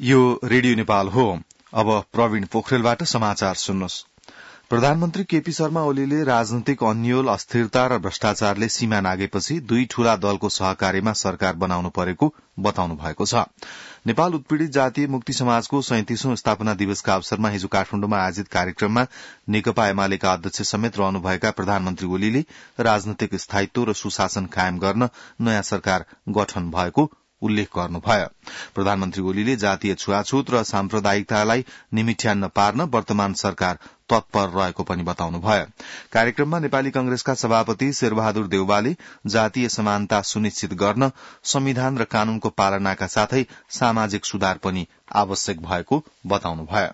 यो रेडियो नेपाल हो। अब प्रवीण पोखरेलबाट समाचार सुन्नुहोस्। प्रधानमन्त्री केपी शर्मा ओलीले राजनैतिक अन्योल, अस्थिरता र भ्रष्टाचारले सीमा नागेपछि दुई ठूला दलको सहकार्यमा सरकार बनाउनु परेको बताउनु भएको छ। नेपाल उत्पीड़ित जातीय मुक्ति समाजको 37औं स्थापना दिवसका अवसरमा हिजो काठमाडौँमा आयोजित कार्यक्रममा नेकपा एमालेका अध्यक्ष समेत रहनुभएका प्रधानमन्त्री ओलीले राजनैतिक स्थायित्व र सुशासन कायम गर्न नयाँ सरकार गठन भएको उल्लेख गर्नुभयो। प्रधानमन्त्री ओलीले जातीय छुवाछुत र साम्प्रदायिकतालाई निमिठ्यान्न पार्न वर्तमान सरकार तत्पर रहेको पनि बताउनुभयो। कार्यक्रममा नेपाली कंग्रेसका सभापति शेरबहादुर देउवाले जातीय समानता सुनिश्चित गर्न संविधान र कानूनको पालनाका साथै सामाजिक सुधार पनि आवश्यक भएको बताउनुभयो।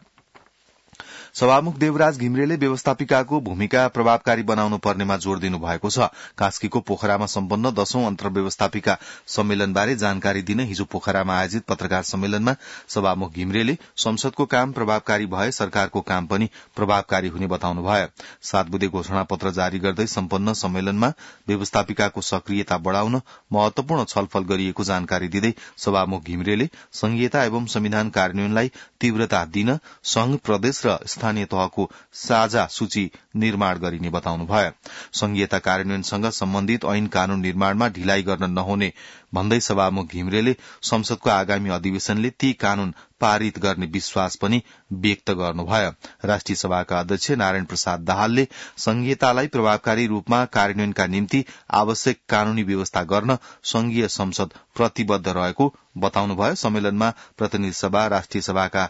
सभामुख देवराज घिमिरेले व्यवस्थापिकाको भूमिका प्रभावकारी बनाउनु पर्नेमा जोड़ दिनु भएको छ। कास्कीको पोखरामा सम्पन्न 10औं अन्तर्व्यवस्थापिका सम्मेलनबारे जानकारी दिन हिजो पोखरामा आयोजित पत्रकार सम्मेलनमा सभामुख घिमिरेले संसदको काम प्रभावकारी भए सरकारको काम पनि प्रभावकारी हुने बताउनुभयो। 7 बुँदे घोषणा पत्र जारी गर्दै सम्पन्न सम्मेलनमा व्यवस्थापिकाको सक्रियता बढ़ाउन महत्वपूर्ण छलफल गरिएको जानकारी दिँदै सभामुख घिमिरेले संघीयता एवं संविधान कार्यान्वयनलाई तीव्रता दिन संघ, प्रदेश र स्थानीय तहको साझा सूची निर्माण गरिने बताउनुभयो। संघीयता कार्यान्वयनसँग सम्बन्धित ऐन कानून निर्माणमा ढिलाइ गर्न नहुने भन्दै सभामुख घिमिरेले संसदको आगामी अधिवेशनले ती कानून पारित गर्ने विश्वास पनि व्यक्त गर्नुभयो। राष्ट्रिय सभाका अध्यक्ष नारायण प्रसाद दाहालले संघीयतालाई प्रभावकारी रूपमा कार्यान्वयनका निम्ति आवश्यक कानूनी व्यवस्था गर्न संघीय संसद प्रतिबद्ध रहेको बताउनुभयो। सम्मेलनमा प्रतिनिधि सभा, राष्ट्रिय सभाका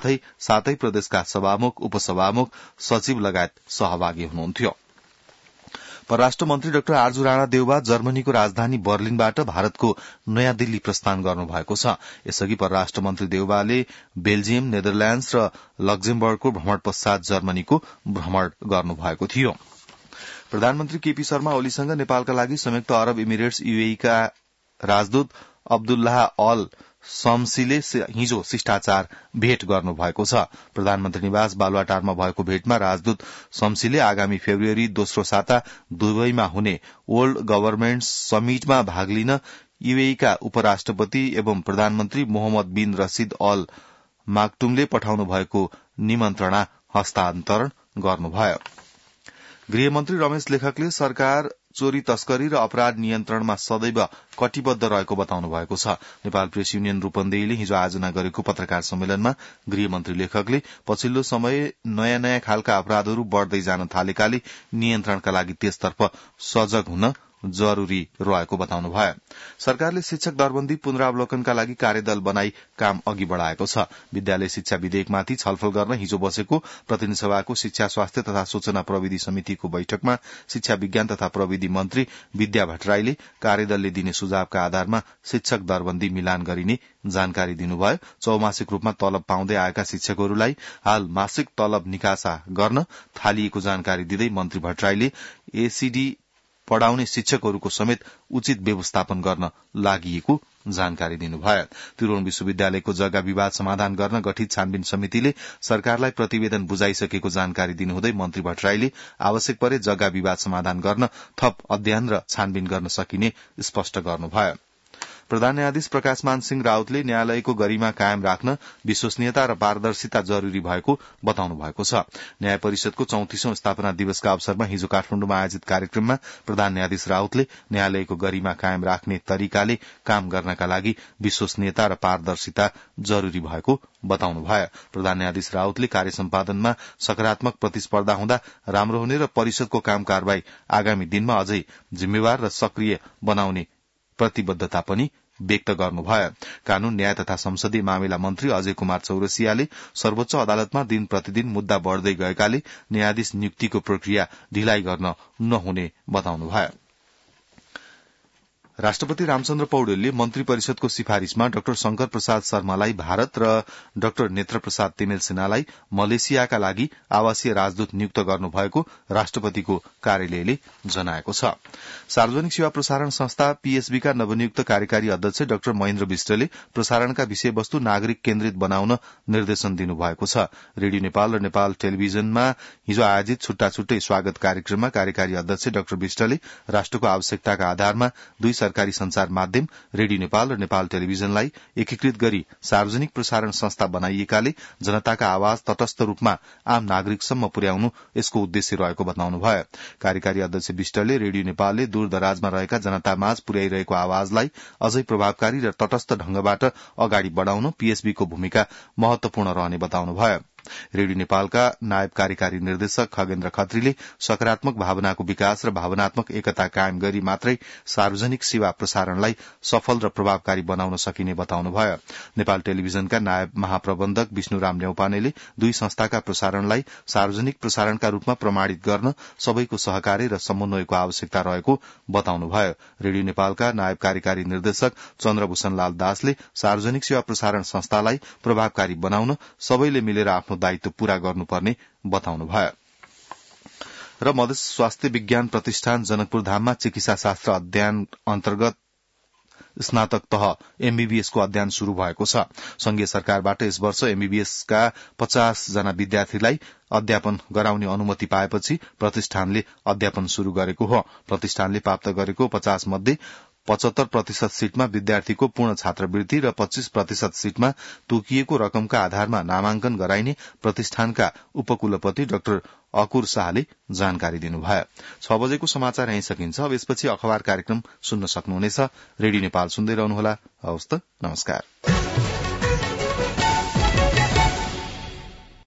साथै प्रदेशका सभामुख, उपसभामुख, सचिव लगायत सहभागी हुनुहुन्थ्यो। परराष्ट्र मन्त्री डाक्टर आर्जु राणा देउवा जर्मनीको राजधानी बर्लिनबाट भारतको नयाँ दिल्ली प्रस्थान गर्नुभएको छ। यसअघि परराष्ट्र मन्त्री देउवाले बेल्जियम, नेदरल्याण्ड्स र लक्जेमबर्गको भ्रमण पश्चात जर्मनीको भ्रमण गर्नुभएको थियो। प्रधानमन्त्री केपी शर्मा ओलीसँग नेपालका लागि संयुक्त अरब इमिरेट्स UAE का राजदूत अब्दुल्लाह अल शम्सीले हिजो शिष्टाचार भेट गर्नुभएको छ। प्रधानमन्त्री निवास बालुवाटारमा भएको भेटमा राजदूत शम्सीले आगामी फेब्रुअरी दोस्रो साता दुबईमा हुने वर्ल्ड गभर्नमेन्ट समिटमा भाग लिन UAE का उपराष्ट्रपति एवं प्रधानमन्त्री मोहम्मद बिन रशीद अल माक्टुमले पठाउनु भएको निमन्त्रणा हस्तान्तरण गर्नुभयो। गृहमन्त्री रमेश लेखकले सरकार चोरी, तस्करी र अपराध नियन्त्रणमा सदैव कटिबद्ध रहेको बताउनु भएको छ। नेपाल प्रेस युनियन रूपन्देहीले हिजो आयोजना गरेको पत्रकार सम्मेलनमा गृहमन्त्री लेखकले पछिल्लो समय नयाँ खालका अपराधहरू बढ़दै जान थालेकाले नियन्त्रणका लागि त्यसतर्फ सजग हुन जरूरी रहेको बताउनुभयो। सरकारले शिक्षक दरबन्दी पुनरावलोकनका लागि कार्यदल बनाई काम अघि बढ़ाएको छ। विद्यालय शिक्षा विधेयकमाथि छलफल गर्न हिजो बसेको प्रतिनिधि सभाको शिक्षा, स्वास्थ्य तथा सूचना प्रविधि समितिको बैठकमा शिक्षा विज्ञान तथा प्रविधि मन्त्री विद्या भट्टराईले कार्यदलले दिने सुझावका आधारमा शिक्षक दरबन्दी मिलान गरिने जानकारी दिनुभयो। चौमासिक रूपमा तलब पाउँदै आएका शिक्षकहरूलाई हाल मासिक तलब निकासा गर्न थालिएको जानकारी दिँदै मन्त्री भट्टराईले एसीडी पढ़ाउने शिक्षकहरूको समेत उचित व्यवस्थापन गर्न लागि जानकारी दिनुभयो। त्रिभुवन विश्वविद्यालयको जग्गा विवाद समाधान गर्न गठित छानबिन समितिले सरकारलाई प्रतिवेदन बुझाइसकेको जानकारी दिनुहुँदै मन्त्री भट्टराईले आवश्यक परे जग्गा विवाद समाधान गर्न थप अध्ययन र छानबिन गर्न सकिने स्पष्ट गर्नुभयो। प्रधान न्यायाधीश प्रकाशमान सिंह राउतले न्यायालयको गरिमा कायम राख्न विश्वसनीयता र पारदर्शिता जरूरी भएको बताउनु भएको छ। न्याय परिषदको 34औं स्थापना दिवसका अवसरमा हिजो काठमाडौँमा आयोजित कार्यक्रममा प्रधान न्यायाधीश राउतले न्यायालयको गरिमा कायम राख्ने तरिकाले काम गर्नका लागि विश्वसनीयता र पारदर्शिता जरूरी भएको बताउनुभयो। प्रधान न्यायाधीश राउतले कार्य सम्पादनमा सकारात्मक प्रतिस्पर्धा हुँदा राम्रो हुने र परिषदको काम कारवाही आगामी दिनमा अझै जिम्मेवार र सक्रिय बनाउने प्रतिबद्धता पनि व्यक्त गर्नुभयो। कानून, न्याय तथा संसदीय मामिला मन्त्री अजय कुमार चौरसियाले सर्वोच्च अदालतमा दिन प्रतिदिन मुद्दा बढ़दै गएकाले न्यायाधीश नियुक्तिको प्रक्रिया ढिलाइ गर्न नहुने बताउनुभयो। राष्ट्रपति रामचन्द्र पौडेलले मन्त्री परिषदको सिफारिशमा डाक्टर शंकर प्रसाद शर्मालाई भारत र डाक्टर नेत्र प्रसाद तिमेल सिन्हालाई मलेसियाका लागि आवासीय राजदूत नियुक्त गर्नुभएको राष्ट्रपतिको कार्यालयले जनाएको छ। सार्वजनिक सेवा प्रसारण संस्था PSB का नवनियुक्त कार्यकारी अध्यक्ष डाक्टर महेन्द्र विष्टले प्रसारणका विषयवस्तु नागरिक केन्द्रित बनाउन निर्देशन दिनुभएको छ। रेडियो नेपाल र नेपाल टेलिभिजनमा हिजो आयोजित छुट्टा छुट्टै स्वागत कार्यक्रममा कार्यकारी अध्यक्ष डाक्टर विष्टले राष्ट्रको आवश्यकताका आधारमा दुई सरकारी संचार माध्यम रेडियो नेपाल र नेपाल टेलिभिजनलाई एकीकृत गरी सार्वजनिक प्रसारण संस्था बनाइएकाले जनताका आवाज तटस्थ रूपमा आम नागरिकसम्म पुर्याउनु यसको उद्देश्य रहेको बताउनुभयो। कार्यकारी अध्यक्ष विष्टले रेडियो नेपालले दूरदराजमा रहेका जनतामाझ पुर्याइरहेको आवाजलाई अझै प्रभावकारी र तटस्थ ढंगबाट अगाडि बढ़ाउन पीएसबीको भूमिका महत्वपूर्ण रहने बताउनुभयो। रेडियो नेपालका नायब कार्यकारी निर्देशक खगेन्द्र खत्रीले सकारात्मक भावनाको विकास र भावनात्मक एकता कायम गरी मात्रै सार्वजनिक सेवा प्रसारणलाई सफल र प्रभावकारी बनाउन सकिने बताउनुभयो। नेपाल टेलिभिजनका नायब महाप्रबन्धक विष्णुराम न्यौपानेले दुई संस्थाका प्रसारणलाई सार्वजनिक प्रसारणका रूपमा प्रमाणित गर्न सबैको सहकार्य र समन्वयको आवश्यकता रहेको बताउनुभयो। रेडियो नेपालका नायब कार्यकारी निर्देशक चन्द्रभूषण लाल दासले सार्वजनिक सेवा प्रसारण संस्थालाई प्रभावकारी बनाउन सबैले मिलेर आफ्नो दायित्व पूरा गर्नुपर्ने बताउनुभयो। र मधेस स्वास्थ्य विज्ञान प्रतिष्ठान जनकपुर धाममा चिकित्सा शास्त्र अध्ययन अन्तर्गत स्नातक तह एमबीबीएस को अध्ययन शुरू भएको छ। संघीय सरकारबाट यस वर्ष एमबीबीएस का 50 जना विद्यार्थीलाई अध्यापन गराउने अनुमति पाएपछि प्रतिष्ठानले अध्यापन शुरू गरेको हो। प्रतिष्ठानले प्राप्त गरेको 50 मध्ये 75% सीटमा विद्यार्थीको पूर्ण छात्रवृत्ति र 25% सीटमा तोकिएको रकमका आधारमा नामाङ्कन गराइने प्रतिष्ठानका उपकुलपति डाक्टर अकुर शाहले जानकारी दिनुभयो। 6 बजेको समाचार यही सकिन्छ। अब यसपछि अखबार कार्यक्रम सुन्न सक्नुहुनेछ। रेडियो नेपाल सुन्दै रहनुहोला। हवस् त, नमस्कार।